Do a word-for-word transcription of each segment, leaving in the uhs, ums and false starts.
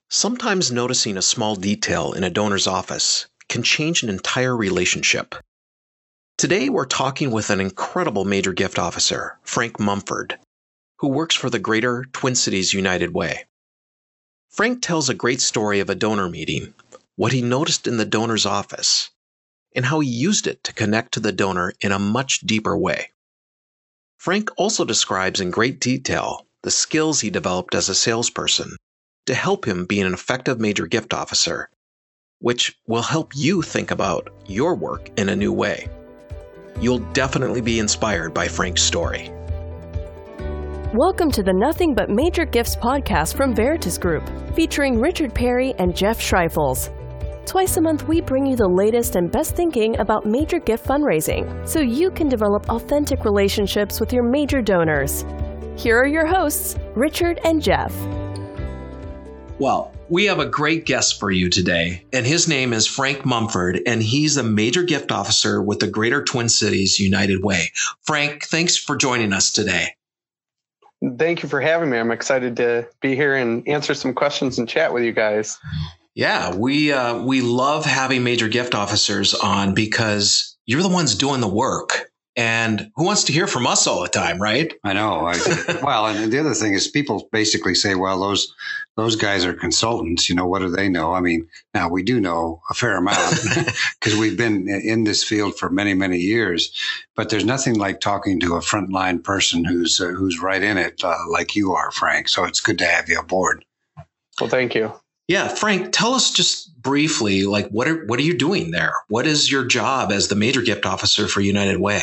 Sometimes noticing a small detail in a donor's office can change an entire relationship. Today, we're talking with an incredible major gift officer, Frank Mumford, who works for the Greater Twin Cities United Way. Frank tells a great story of a donor meeting, what he noticed in the donor's office, and how he used it to connect to the donor in a much deeper way. Frank also describes in great detail the skills he developed as a salesperson to help him be an effective major gift officer, which will help you think about your work in a new way. You'll definitely be inspired by Frank's story. Welcome to the Nothing But Major Gifts podcast from Veritas Group, featuring Richard Perry and Jeff Schreifels. Twice a month, we bring you the latest and best thinking about major gift fundraising, so you can develop authentic relationships with your major donors. Here are your hosts, Richard and Jeff. Well, we have a great guest for you today, and his name is Frank Mumford, and he's a major gift officer with the Greater Twin Cities United Way. Frank, thanks for joining us today. Thank you for having me. I'm excited to be here and answer some questions and chat with you guys. Yeah, we uh, we love having major gift officers on because you're the ones doing the work. And who wants to hear from us all the time, right? I know. I, well, and the other thing is people basically say, well, those those guys are consultants. You know, what do they know? I mean, now we do know a fair amount because we've been in this field for many, many years. But there's nothing like talking to a frontline person who's uh, who's right in it uh, like you are, Frank. So it's good to have you aboard. Well, thank you. Yeah, Frank, tell us just briefly, like, what are what are you doing there? What is your job as the major gift officer for United Way?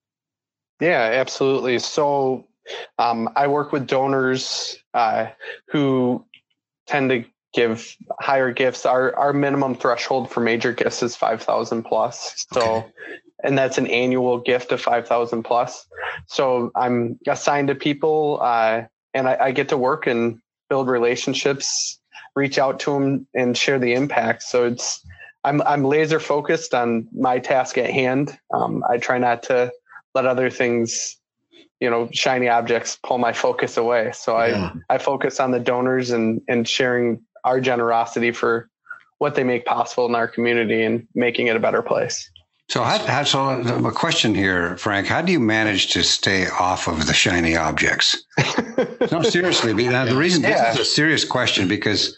Yeah, absolutely. So um, I work with donors uh, who tend to give higher gifts. Our our minimum threshold for major gifts is five thousand plus. So, okay. And that's an annual gift of five thousand plus. So I'm assigned to people uh, and I, I get to work and build relationships, reach out to them and share the impact. So it's I'm I'm laser focused on my task at hand. Um, I try not to let other things, you know, shiny objects pull my focus away. So yeah. I, I focus on the donors and, and sharing our generosity for what they make possible in our community and making it a better place. So, how, how, so a question here, Frank, how do you manage to stay off of the shiny objects? No, seriously. The reason yeah. this is a serious question because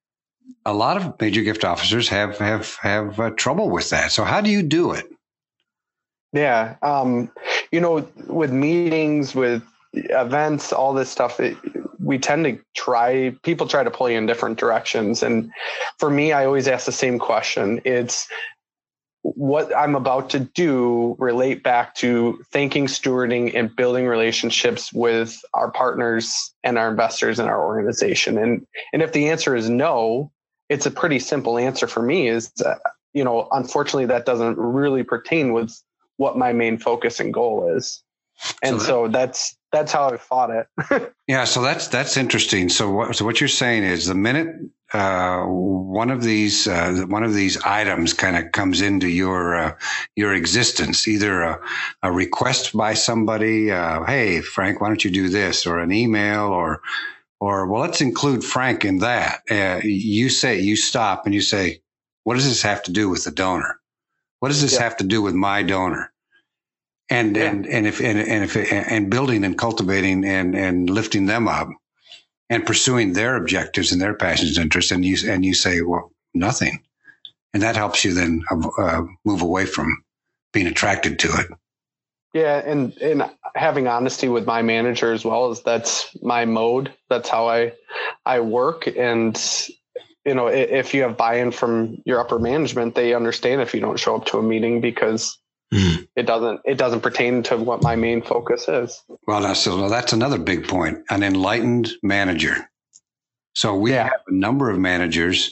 a lot of major gift officers have, have, have uh, trouble with that. So how do you do it? Yeah. Um, you know, with meetings, with events, all this stuff, it, we tend to try, people try to pull you in different directions. And for me, I always ask the same question. It's what I'm about to do relate back to thinking, stewarding, and building relationships with our partners and our investors in our organization. And, and if the answer is no, it's a pretty simple answer for me is, that, you know, unfortunately, that doesn't really pertain with what my main focus and goal is. And so, that, so that's, that's how I fought it. Yeah. So that's, that's interesting. So what, so what you're saying is the minute, uh, one of these, uh, one of these items kind of comes into your, uh, your existence, either a, a request by somebody, uh, hey, Frank, why don't you do this, or an email, or, or, well, let's include Frank in that. Uh, you say, you stop and you say, what does this have to do with the donor? What does this yeah. have to do with my donor? And yeah. and and if and, and if and building and cultivating and and lifting them up, and pursuing their objectives and their passions and interests, and you and you say, well, nothing, and that helps you then uh, move away from being attracted to it. Yeah, and and having honesty with my manager as well is that's my mode. That's how I I work. And you know, if you have buy-in from your upper management, they understand if you don't show up to a meeting because mm-hmm. it doesn't it doesn't pertain to what my main focus is. Well, that's so that's another big point. An enlightened manager. So we yeah. have a number of managers,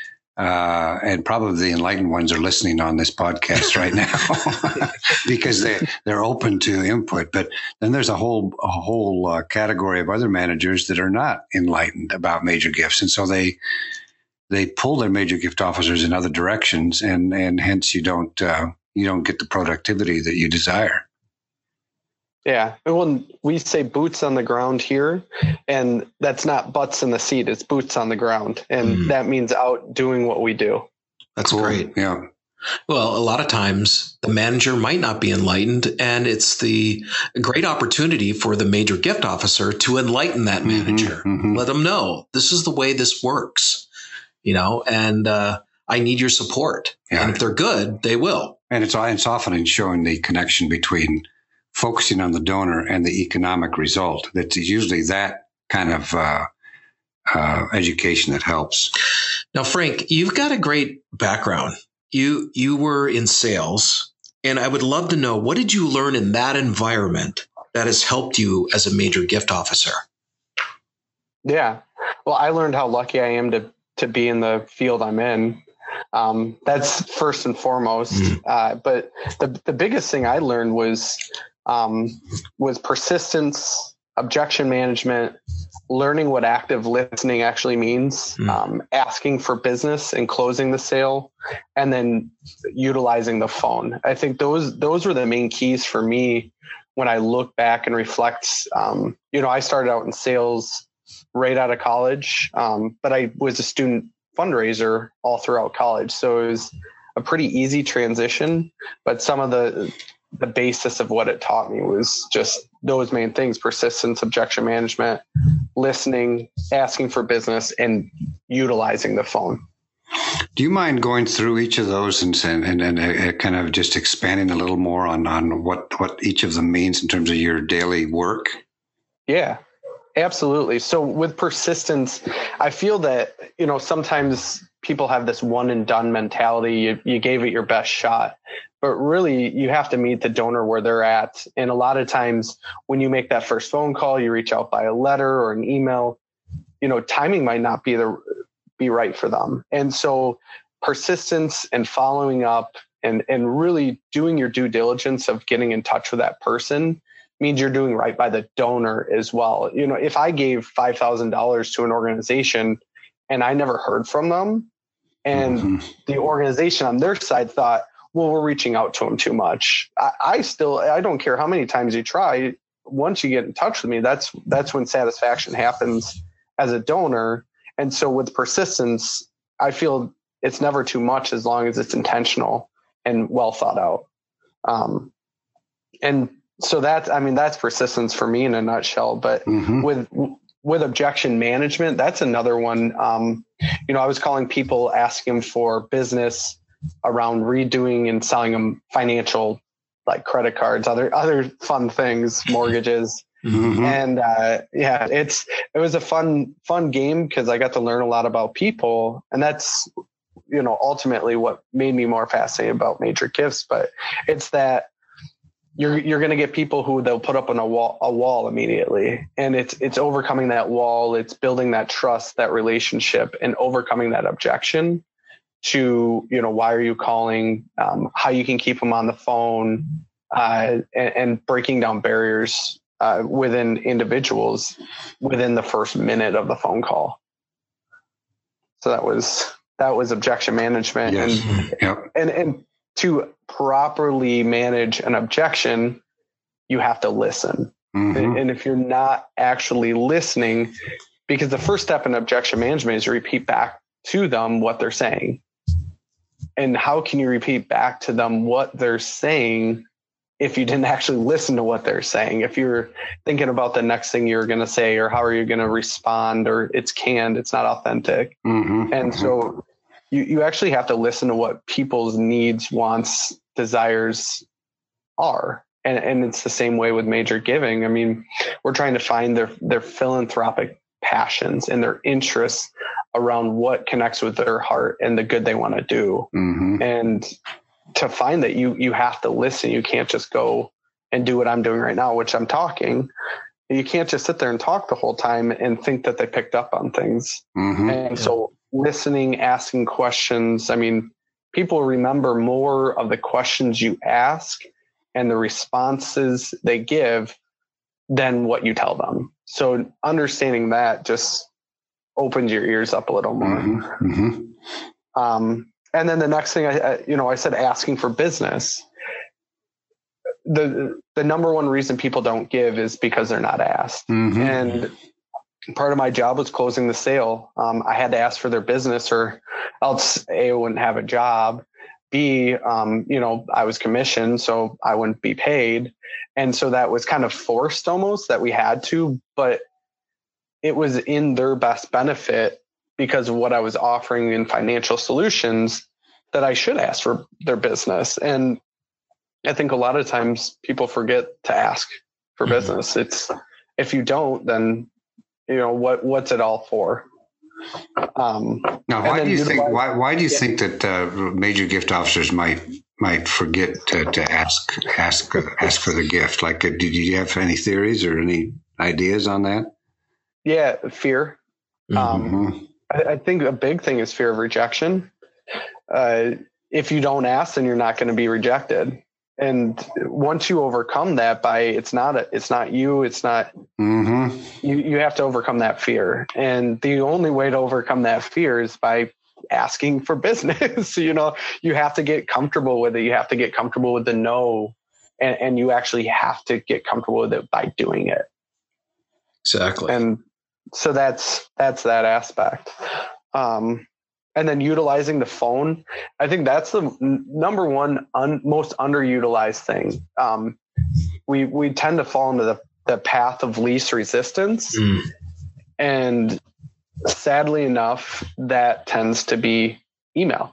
uh, and probably the enlightened ones are listening on this podcast right now because they they're open to input. But then there's a whole a whole uh, category of other managers that are not enlightened about major gifts, and so they. They pull their major gift officers in other directions, and, and hence you don't uh, you don't get the productivity that you desire. Yeah. When we say boots on the ground here, and that's not butts in the seat, it's boots on the ground. And mm. that means out doing what we do. That's cool. great. Yeah. Well, a lot of times the manager might not be enlightened, and it's the great opportunity for the major gift officer to enlighten that manager. Mm-hmm, mm-hmm. Let them know this is the way this works, you know, and uh, I need your support. Yeah. And if they're good, they will. And it's, it's often in showing the connection between focusing on the donor and the economic result. That's usually that kind of uh, uh, education that helps. Now, Frank, you've got a great background. You you were in sales, and I would love to know, what did you learn in that environment that has helped you as a major gift officer? Yeah. Well, I learned how lucky I am to to be in the field I'm in. Um, that's first and foremost. Mm. Uh, but the the biggest thing I learned was um, was persistence, objection management, learning what active listening actually means, mm. um, asking for business and closing the sale, and then utilizing the phone. I think those those were the main keys for me when I look back and reflect. Um, you know, I started out in sales right out of college, um, but I was a student fundraiser all throughout college. So it was a pretty easy transition, but some of the the basis of what it taught me was just those main things: persistence, objection management, listening, asking for business, and utilizing the phone. Do you mind going through each of those and and, and uh, kind of just expanding a little more on, on what, what each of them means in terms of your daily work? Yeah, absolutely. So with persistence, I feel that, you know, sometimes people have this one and done mentality. You, you gave it your best shot, but really you have to meet the donor where they're at. And a lot of times when you make that first phone call, you reach out by a letter or an email, you know, timing might not be the be right for them. And so persistence and following up and, and really doing your due diligence of getting in touch with that person means you're doing right by the donor as well. You know, if I gave five thousand dollars to an organization and I never heard from them, and mm-hmm. the organization on their side thought, well, we're reaching out to them too much. I, I still, I don't care how many times you try. Once you get in touch with me, that's, that's when satisfaction happens as a donor. And so with persistence, I feel it's never too much as long as it's intentional and well thought out. Um, and so that's, I mean, that's persistence for me in a nutshell. But mm-hmm. with with objection management, that's another one. Um, you know, I was calling people, asking them for business around redoing and selling them financial, like credit cards, other other fun things, mortgages. Mm-hmm. And uh, yeah, it's it was a fun fun game because I got to learn a lot about people, and that's, you know, ultimately what made me more fascinated about major gifts. But it's that you're you're going to get people who they'll put up on a wall a wall immediately, and it's it's overcoming that wall, it's building that trust, that relationship, and overcoming that objection to, you know, why are you calling, um, how you can keep them on the phone, uh, and, and breaking down barriers Uh, within individuals within the first minute of the phone call. So that was that was objection management. Yes. And, yep. and and to properly manage an objection, you have to listen. Mm-hmm. And, and if you're not actually listening, because the first step in objection management is to repeat back to them what they're saying. And how can you repeat back to them what they're saying if you didn't actually listen to what they're saying? If you're thinking about the next thing you're going to say, or how are you going to respond, or it's canned, it's not authentic. Mm-hmm. And mm-hmm. so you, you actually have to listen to what people's needs, wants, desires are. And, and it's the same way with major giving. I mean, we're trying to find their, their philanthropic passions and their interests around what connects with their heart and the good they want to do. Mm-hmm. And to find that, you you have to listen. You can't just go and do what I'm doing right now, which I'm talking. You can't just sit there and talk the whole time and think that they picked up on things. Mm-hmm. And so listening, asking questions. I mean, people remember more of the questions you ask and the responses they give than what you tell them. So understanding that just opens your ears up a little more. Mm-hmm. Mm-hmm. Um, And then the next thing, I, you know, I said asking for business. the the number one reason people don't give is because they're not asked. Mm-hmm. And part of my job was closing the sale. Um, I had to ask for their business, or else A, I wouldn't have a job. B, um, you know, I was commissioned, so I wouldn't be paid. And so that was kind of forced almost that we had to, but it was in their best benefit because of what I was offering in financial solutions that I should ask for their business. And I think a lot of times people forget to ask for mm-hmm. business. It's, if you don't, then, you know, what, what's it all for? Um, now, why do you think, utilize, why, why do you yeah. think that uh, major gift officers might, might forget to, to ask, ask, ask for the gift? Like, uh, did you have any theories or any ideas on that? Yeah. Fear. Mm-hmm. Um, I, I think a big thing is fear of rejection. Uh, if you don't ask, then you're not going to be rejected. And once you overcome that by, it's not, a, it's not you, it's not, mm-hmm. you, you have to overcome that fear. And the only way to overcome that fear is by asking for business. You know, you have to get comfortable with it. You have to get comfortable with the no, and, and you actually have to get comfortable with it by doing it. Exactly. And so that's, that's that aspect. Um, And then utilizing the phone, I think that's the n- number one un- most underutilized thing. Um, we we tend to fall into the, the path of least resistance. Mm. And sadly enough, that tends to be email.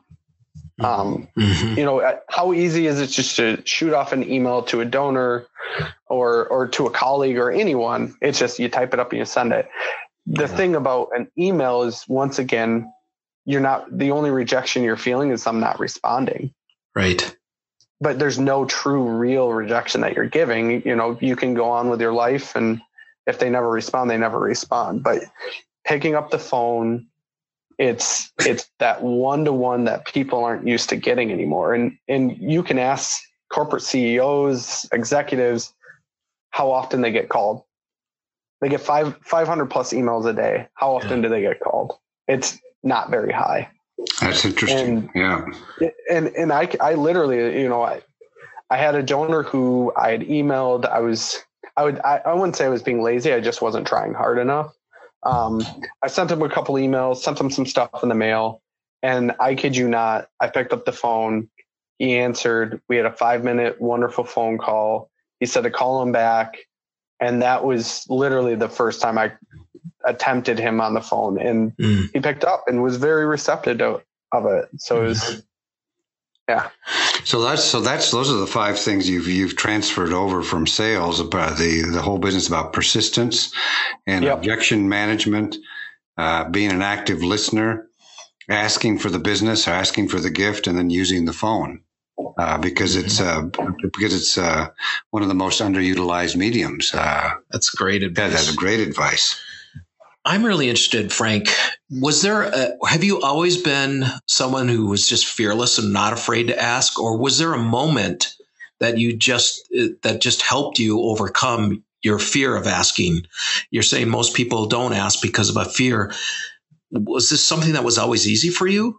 Um, mm-hmm. You know, how easy is it just to shoot off an email to a donor or or to a colleague or anyone? It's just you type it up and you send it. The Yeah. thing about an email is, once again, you're not, the only rejection you're feeling is I'm not responding. Right. But there's no true real rejection that you're giving. You know, you can go on with your life, and if they never respond, they never respond. But picking up the phone, it's, it's that one-to-one that people aren't used to getting anymore. And, and you can ask corporate C E Os, executives, how often they get called. They get five, five hundred plus emails a day. How often yeah. do they get called? It's not very high. That's interesting. And, yeah. And, and I, I literally, you know, I, I had a donor who I had emailed. I was, I would, I, I wouldn't say I was being lazy. I just wasn't trying hard enough. Um, I sent him a couple emails, sent him some stuff in the mail, and I kid you not, I picked up the phone. He answered. We had a five minute wonderful phone call. He said to call him back. And that was literally the first time I attempted him on the phone, and mm. he picked up and was very receptive to, of it. So it was, yeah. So that's, so that's, those are the five things you've, you've transferred over from sales, about the, the whole business about persistence and yep. objection management, uh, being an active listener, asking for the business or asking for the gift, and then using the phone. Uh, because it's uh, because it's uh, one of the most underutilized mediums. Uh, that's great advice. Yeah, that's great advice. I'm really interested, Frank. Was there a, have you always been someone who was just fearless and not afraid to ask, or was there a moment that you just that just helped you overcome your fear of asking? You're saying most people don't ask because of a fear. Was this something that was always easy for you?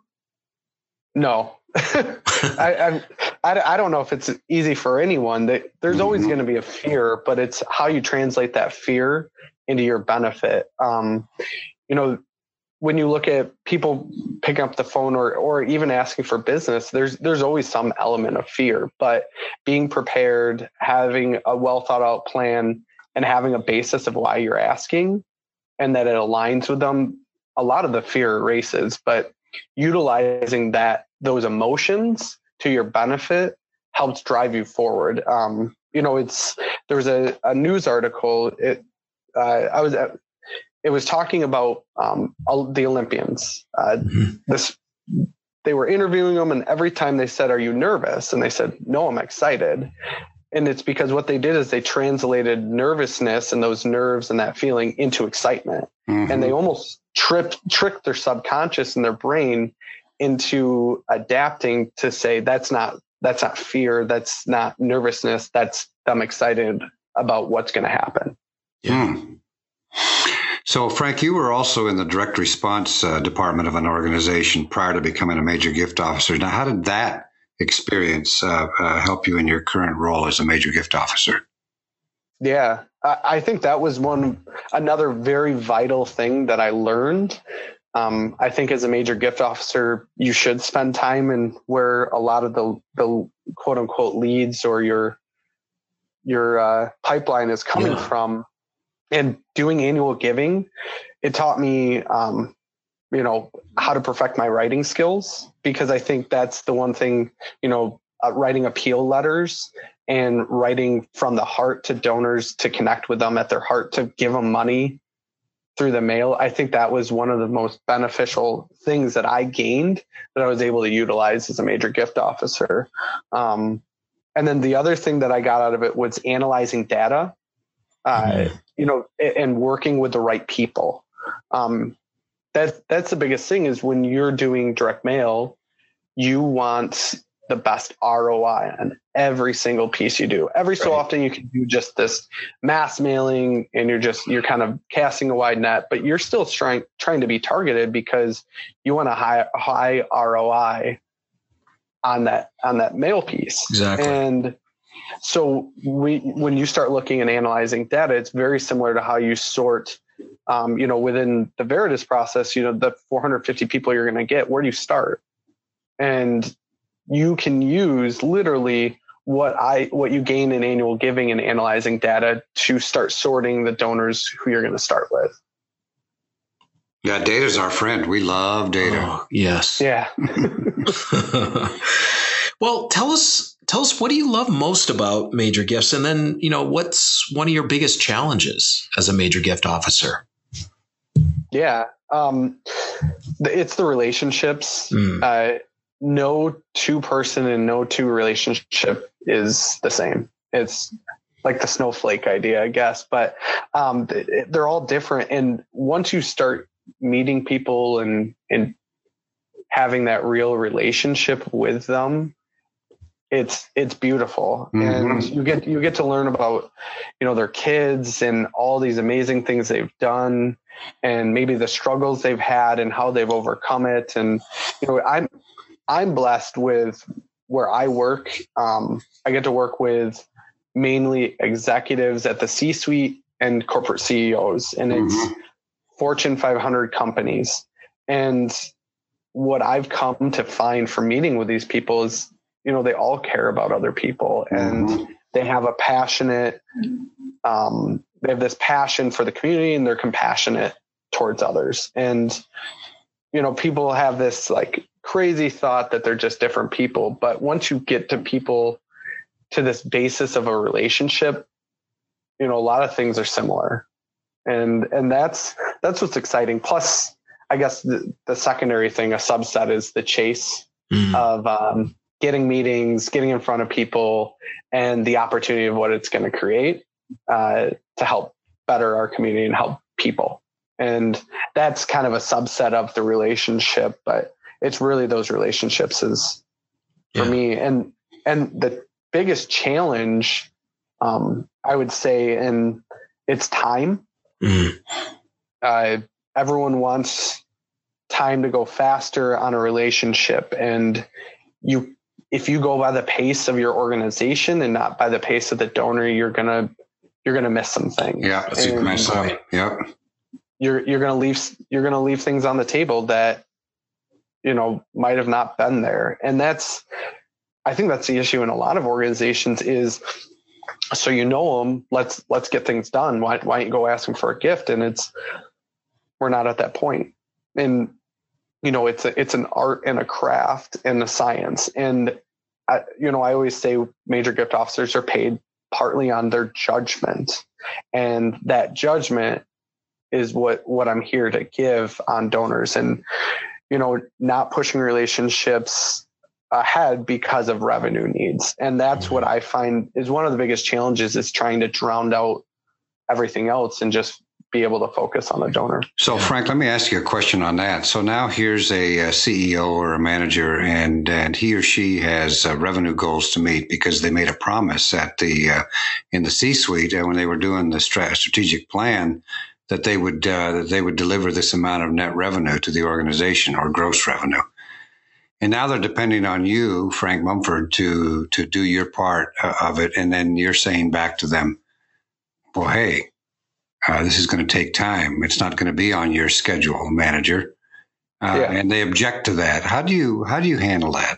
No. I, I I don't know if it's easy for anyone. There's mm-hmm. always going to be a fear, but it's how you translate that fear into your benefit. Um, you know, when you look at people picking up the phone or or even asking for business, there's there's always some element of fear. But being prepared, having a well thought out plan, and having a basis of why you're asking, and that it aligns with them, a lot of the fear erases. But utilizing that those emotions to your benefit helps drive you forward. Um, you know, it's there was a, a news article. It uh, I was at, it was talking about um, the Olympians. Uh, mm-hmm. This they were interviewing them, and every time they said, "Are you nervous?" and they said, "No, I'm excited." And it's because what they did is they translated nervousness and those nerves and that feeling into excitement. Mm-hmm. And they almost tripped, tricked their subconscious and their brain into adapting to say, that's not, that's not fear. That's not nervousness. That's them excited about what's going to happen. Yeah. Hmm. So, Frank, you were also in the direct response uh, department of an organization prior to becoming a major gift officer. Now, how did that experience uh, uh, help you in your current role as a major gift officer? Yeah, I, I think that was one another very vital thing that I learned. Um, I think as a major gift officer, you should spend time in where a lot of the, the quote unquote leads or your your uh, pipeline is coming yeah. from. And doing annual giving, it taught me, um, you know, how to perfect my writing skills, because I think that's the one thing, you know, uh, writing appeal letters and writing from the heart to donors to connect with them at their heart, to give them money through the mail. I think that was one of the most beneficial things that I gained that I was able to utilize as a major gift officer. Um, and then the other thing that I got out of it was analyzing data, uh, mm-hmm. you know, and working with the right people. Um, that, that's the biggest thing is when you're doing direct mail, you want the best R O I on every single piece you do. Every so right. often you can do just this mass mailing and you're just, you're kind of casting a wide net, but you're still trying, trying to be targeted because you want a high, high R O I on that, on that mail piece. Exactly. And so we, when you start looking and analyzing data, it's very similar to how you sort, um, you know, within the Veritas process, you know, the four hundred fifty people you're going to get, where do you start? And you can use literally what I what you gain in annual giving and analyzing data to start sorting the donors who you're going to start with. Yeah, data's our friend. We love data. Oh, yes. Yeah. Well, tell us tell us what do you love most about major gifts, and then, you know, what's one of your biggest challenges as a major gift officer? Yeah, um, it's the relationships. Mm. Uh, no two person and no two relationship is the same. It's like the snowflake idea, I guess, but um, they're all different. And once you start meeting people and, and having that real relationship with them, it's, it's beautiful. Mm-hmm. And you get, you get to learn about, you know, their kids and all these amazing things they've done and maybe the struggles they've had and how they've overcome it. And, you know, I'm, I'm blessed with where I work. Um, I get to work with mainly executives at the C-suite and corporate C E Os, and it's mm-hmm. Fortune five hundred companies. And what I've come to find from meeting with these people is, you know, they all care about other people and mm-hmm. they have a passionate, um, they have this passion for the community and they're compassionate towards others. And, you know, people have this like crazy thought that they're just different people. But once you get to people to this basis of a relationship, you know, a lot of things are similar. And, and that's, that's what's exciting. Plus, I guess the, the secondary thing, a subset is the chase mm. of um, getting meetings, getting in front of people, and the opportunity of what it's going to create uh, to help better our community and help people. And that's kind of a subset of the relationship, but it's really those relationships is for yeah. me. And, and the biggest challenge, um, I would say, and it's time. Mm. Uh, everyone wants time to go faster on a relationship. And you, if you go by the pace of your organization and not by the pace of the donor, you're going to, you're going to miss some things. Yeah. That's and, nice. Uh, yeah. You're, you're going to leave, you're going to leave things on the table that, you know, might have not been there. And that's, I think that's the issue in a lot of organizations is, so, you know, them, let's, let's get things done. Why, why don't you go ask them for a gift? And it's, we're not at that point. And, you know, it's a, it's an art and a craft and a science. And, I, you know, I always say major gift officers are paid partly on their judgment, and that judgment is what, what I'm here to give on donors. And, you know, not pushing relationships ahead because of revenue needs. And that's what I find is one of the biggest challenges, is trying to drown out everything else and just be able to focus on the donor. So Frank, let me ask you a question on that. So now here's a, a C E O or a manager, and, and he or she has uh, revenue goals to meet because they made a promise at the, uh, in the C-suite, and when they were doing the stra- strategic plan, that they would, uh, that they would deliver this amount of net revenue to the organization, or gross revenue. And now they're depending on you, Frank Mumford, to to do your part uh, of it. And then you're saying back to them, well, hey, uh, this is going to take time. It's not going to be on your schedule, manager. Uh, yeah. And they object to that. How do you how do you handle that?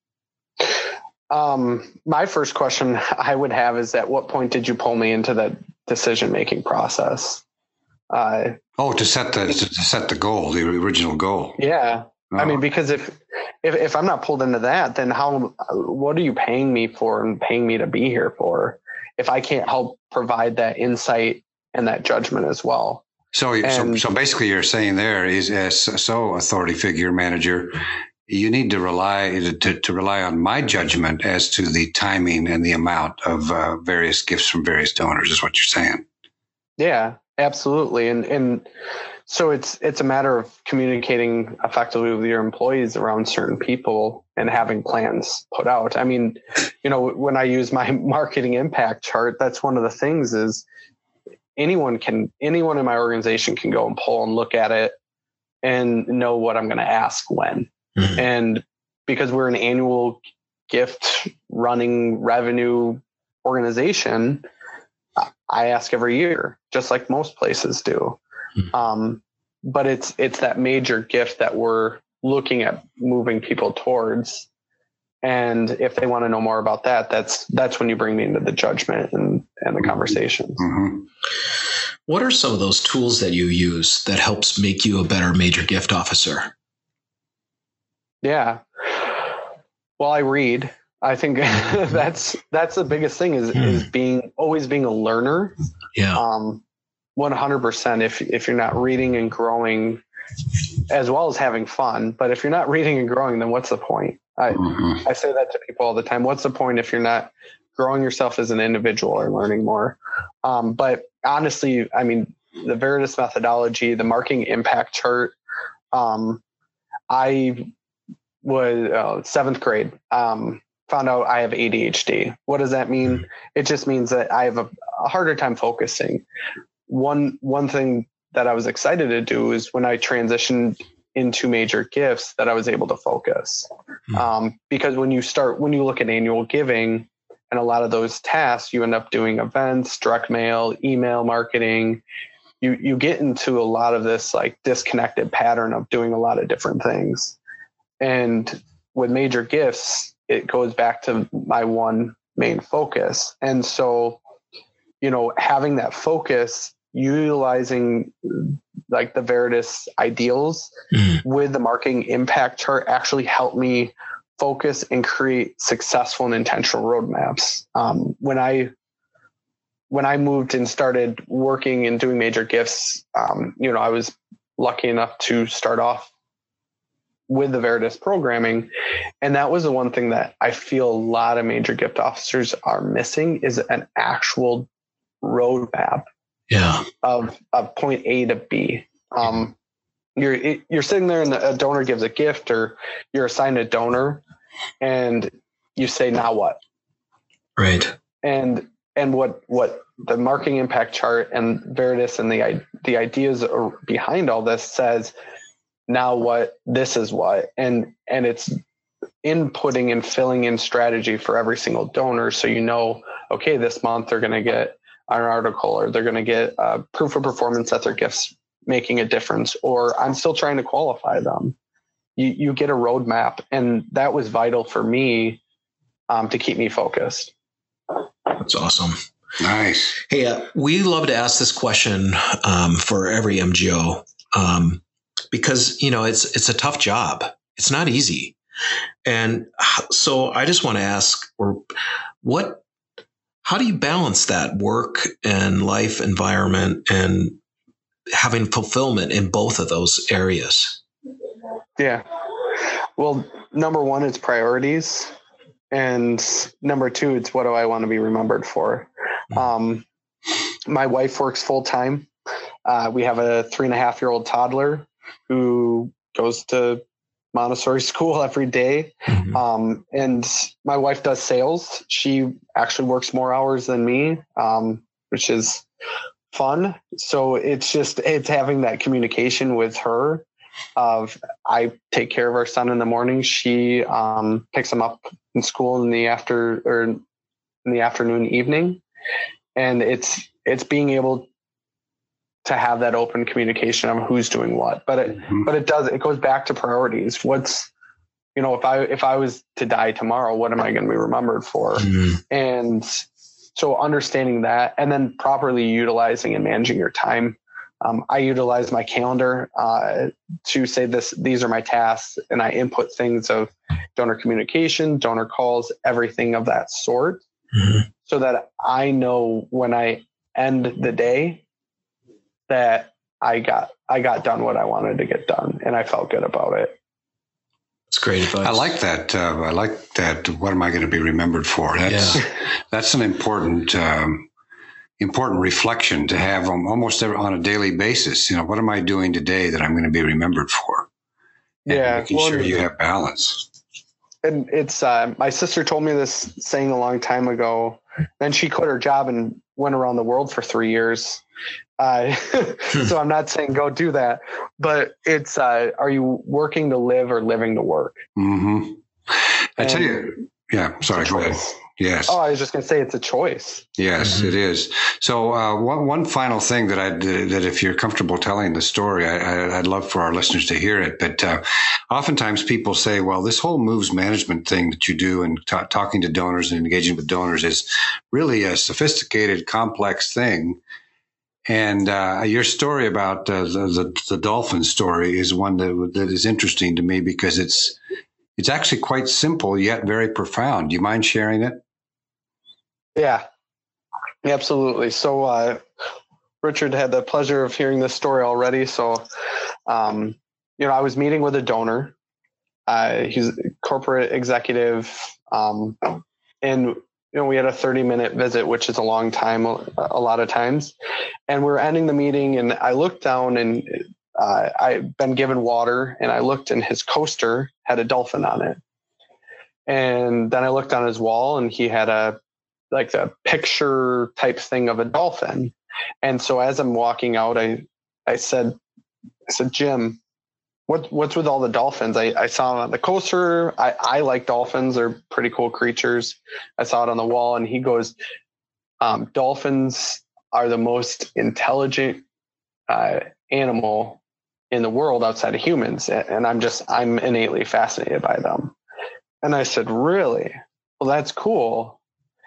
Um, my first question I would have is, at what point did you pull me into that decision-making process? Uh, oh, to set the to set the goal, the original goal. Yeah. Oh. I mean, because if, if, if I'm not pulled into that, then how, what are you paying me for and paying me to be here for, if I can't help provide that insight and that judgment as well? So, and, so, so basically you're saying there is, as so authority figure manager, you need to rely to, to rely on my judgment as to the timing and the amount of uh, various gifts from various donors, is what you're saying. Yeah, absolutely. And and so it's it's a matter of communicating effectively with your employees around certain people and having plans put out. I mean, you know, when I use my marketing impact chart, that's one of the things is anyone can anyone in my organization can go and pull and look at it and know what I'm going to ask when. Mm-hmm. And because we're an annual gift running revenue organization, I ask every year, just like most places do. Mm-hmm. Um, but it's it's that major gift that we're looking at moving people towards. And if they want to know more about that, that's that's when you bring me into the judgment and, and the conversations. Mm-hmm. What are some of those tools that you use that helps make you a better major gift officer? Yeah. Well, I read. I think that's that's the biggest thing is, hmm. is being always being a learner. Yeah. Um, one hundred percent. If if you're not reading and growing, as well as having fun, but if you're not reading and growing, then what's the point? I mm-hmm. I say that to people all the time. What's the point if you're not growing yourself as an individual or learning more? Um, but honestly, I mean, the Veritas methodology, the marketing impact chart. Um, I was uh, seventh grade. Um, found out I have A D H D. What does that mean? It just means that I have a, a harder time focusing. One one thing that I was excited to do is when I transitioned into major gifts that I was able to focus. Mm-hmm. Um, because when you start, when you look at annual giving and a lot of those tasks, you end up doing events, direct mail, email marketing. You you get into a lot of this like disconnected pattern of doing a lot of different things. And with major gifts, it goes back to my one main focus. And so, you know, having that focus, utilizing like the Veritas ideals mm-hmm. with the marketing impact chart actually helped me focus and create successful and intentional roadmaps. Um, when I when I moved and started working and doing major gifts, um, you know, I was lucky enough to start off with the Veritas programming. And that was the one thing that I feel a lot of major gift officers are missing is an actual roadmap yeah. of, of point A to B. Um, you're, you're sitting there and a donor gives a gift or you're assigned a donor and you say, now what? Right. And, and what, what the marketing impact chart and Veritas and the, the ideas behind all this says, now what, this is what, and, and it's inputting and filling in strategy for every single donor. So, you know, okay, this month they're going to get an article or they're going to get uh, proof of performance that their gift's making a difference, or I'm still trying to qualify them. You, you get a roadmap, and that was vital for me um, to keep me focused. That's awesome. Nice. Hey, uh, we love to ask this question um, for every M G O. Um, Because, you know, it's it's a tough job. It's not easy. And so I just want to ask, or what, how do you balance that work and life environment and having fulfillment in both of those areas? Yeah. Well, number one, it's priorities. And number two, it's what do I want to be remembered for? Mm-hmm. Um, my wife works full time. Uh, we have a three and a half year old toddler who goes to Montessori school every day. Mm-hmm. Um, and my wife does sales. She actually works more hours than me, um, which is fun. So it's just, it's having that communication with her of I take care of our son in the morning. She um, picks him up in school in the after or in the afternoon, evening. And it's, it's being able to have that open communication of who's doing what, but it, mm-hmm. but it does, it goes back to priorities. What's, you know, if I, if I was to die tomorrow, what am I going to be remembered for? Mm-hmm. And so understanding that, and then properly utilizing and managing your time. Um, I utilize my calendar uh, to say this, these are my tasks, and I input things of donor communication, donor calls, everything of that sort, mm-hmm. so that I know when I end the day that I got, I got done what I wanted to get done, and I felt good about it. That's great advice. I like that. Uh, I like that. What am I going to be remembered for? That's, yeah. that's an important, um, important reflection to have on almost every, on a daily basis. You know, what am I doing today that I'm going to be remembered for? And yeah. making well, sure you have balance. And it's, uh, my sister told me this saying a long time ago. Then she quit her job and went around the world for three years. Uh, so I'm not saying go do that, but it's, uh, are you working to live or living to work? Mm-hmm. I and tell you, yeah, sorry, go ahead. Yes. Oh, I was just going to say it's a choice. Yes, mm-hmm. it is. So uh, one one final thing that I that if you're comfortable telling the story, I, I'd love for our listeners to hear it. But uh, oftentimes people say, well, this whole moves management thing that you do and t- talking to donors and engaging with donors is really a sophisticated, complex thing. And uh, your story about uh, the, the the dolphin story is one that that is interesting to me because it's it's actually quite simple yet very profound. Do you mind sharing it? Yeah, absolutely. So uh, Richard had the pleasure of hearing this story already. So, um, you know, I was meeting with a donor. Uh, he's a corporate executive, um, and you know, we had a thirty minute visit, which is a long time, a, a lot of times. And we were ending the meeting, and I looked down, and uh, I'd been given water, and I looked, and his coaster had a dolphin on it. And then I looked on his wall, and he had a like a picture type thing of a dolphin. And so as I'm walking out, I I said, I said, Jim, what what's with all the dolphins? I, I saw it on the coaster. I, I like dolphins. They're pretty cool creatures. I saw it on the wall, and he goes, um, dolphins are the most intelligent uh, animal in the world outside of humans. And I'm just, I'm innately fascinated by them. And I said, really? Well, that's cool.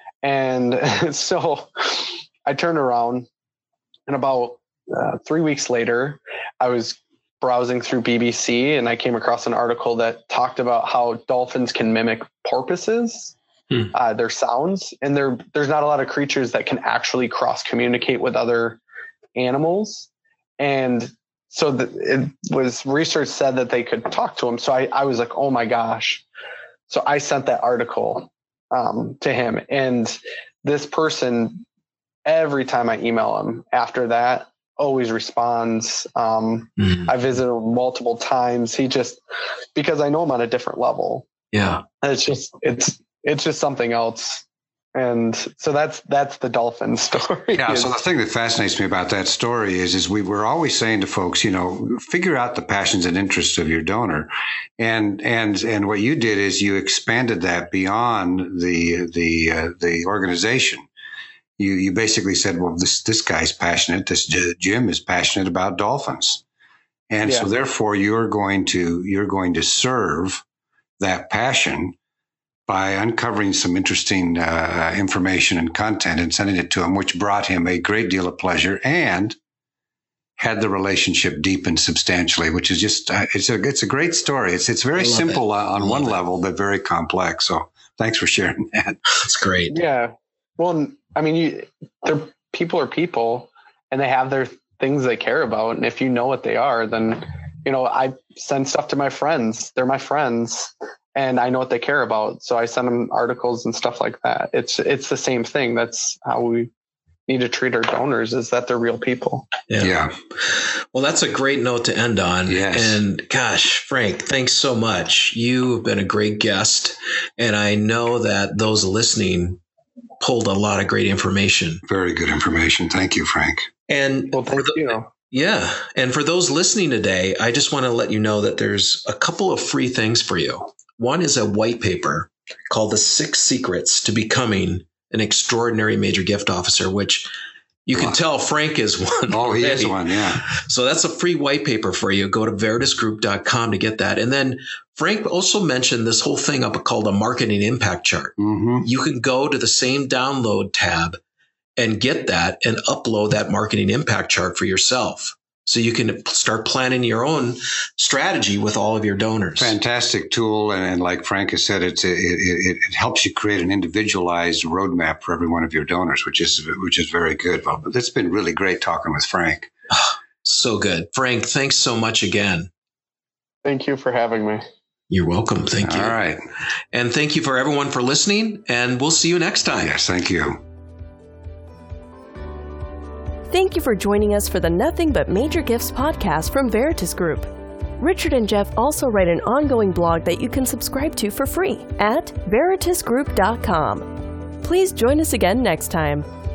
And so I turned around, and about uh, three weeks later, I was browsing through B B C, and I came across an article that talked about how dolphins can mimic porpoises, hmm. uh, their sounds. And there, there's not a lot of creatures that can actually cross communicate with other animals. And so the, it was research said that they could talk to them. So I, I was like, oh my gosh. So I sent that article um, to him, and this person, every time I email him after that, always responds. Um, mm-hmm. I visited him multiple times. He just, because I know him on a different level. Yeah. It's just, it's, it's just something else. And so that's, that's the dolphin story. Yeah. So the thing that fascinates me about that story is, is we were always saying to folks, you know, figure out the passions and interests of your donor. And, and, and what you did is you expanded that beyond the, the, uh, the organization. You, you basically said, well, this, this guy's passionate. This Jim is passionate about dolphins. And yeah. so therefore you're going to, you're going to serve that passion by uncovering some interesting uh, information and content and sending it to him, which brought him a great deal of pleasure and had the relationship deepened substantially, which is just, uh, it's a, it's a great story. It's, it's very simple it. on one it. level, but very complex. So thanks for sharing that. That's great. Yeah. Well, I mean, you, they're, people are people, and they have their things they care about. And if you know what they are, then, you know, I send stuff to my friends. They're my friends, and I know what they care about. So I send them articles and stuff like that. It's, it's the same thing. That's how we need to treat our donors, is that they're real people. Yeah. yeah. Well, that's a great note to end on. Yes. And gosh, Frank, thanks so much. You've been a great guest, and I know that those listening pulled a lot of great information. Very good information. Thank you, Frank. And well, thank for, the, you. Yeah. And for those listening today, I just want to let you know that there's a couple of free things for you. One is a white paper called The Six Secrets to Becoming an Extraordinary Major Gift Officer, which you can tell Frank is one. Oh, already. he is one, yeah. So that's a free white paper for you. Go to veritas group dot com to get that. And then Frank also mentioned this whole thing up called a marketing impact chart. Mm-hmm. You can go to the same download tab and get that and upload that marketing impact chart for yourself. So you can start planning your own strategy with all of your donors. Fantastic tool. And, and like Frank has said, it's, it, it, it helps you create an individualized roadmap for every one of your donors, which is, which is very good. Well, it's been really great talking with Frank. So good. Frank, thanks so much again. Thank you for having me. You're welcome. Thank you. All right. And thank you for everyone for listening, and we'll see you next time. Yes, thank you. Thank you for joining us for the Nothing But Major Gifts podcast from Veritas Group. Richard and Jeff also write an ongoing blog that you can subscribe to for free at veritas group dot com. Please join us again next time.